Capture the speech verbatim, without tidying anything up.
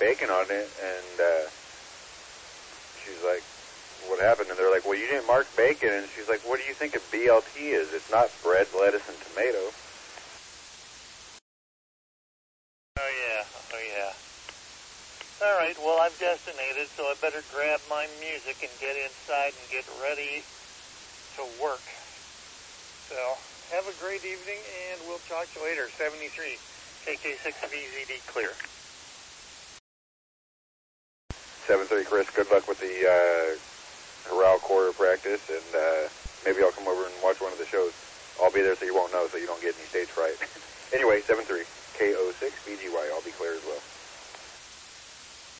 bacon on it, and uh, she's like, what happened? And they're like, well, you didn't mark bacon. And she's like, what do you think a B L T is? It's not bread, lettuce, and tomato. Oh, yeah. Oh, yeah. All right, well, I've destinated, so I better grab my music and get inside and get ready to work. So, have a great evening, and we'll talk to you later. seventy-three, K K six V Z D, clear. seven three, Chris, good luck with the uh, corral quarter practice, and uh, maybe I'll come over and watch one of the shows. I'll be there so you won't know, so you don't get any stage fright. Anyway, seven three, K O six V G Y, I'll be